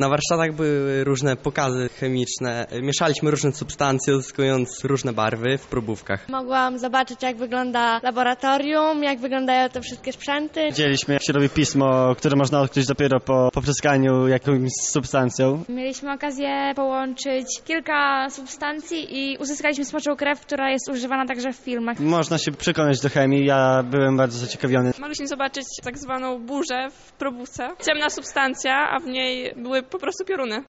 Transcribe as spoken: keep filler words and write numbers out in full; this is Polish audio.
Na warsztatach były różne pokazy chemiczne. Mieszaliśmy różne substancje, uzyskując różne barwy w próbówkach. Mogłam zobaczyć, jak wygląda laboratorium, jak wyglądają te wszystkie sprzęty. Widzieliśmy, jak się robi pismo, które można odkryć dopiero po popryskaniu jakąś substancją. Mieliśmy okazję połączyć kilka substancji i uzyskaliśmy smoczą krew, która jest używana także w filmach. Można się przekonać do chemii, ja byłem bardzo zaciekawiony. Mogliśmy zobaczyć tak zwaną burzę w probówce. Ciemna substancja, a w niej były po prostu pioruny.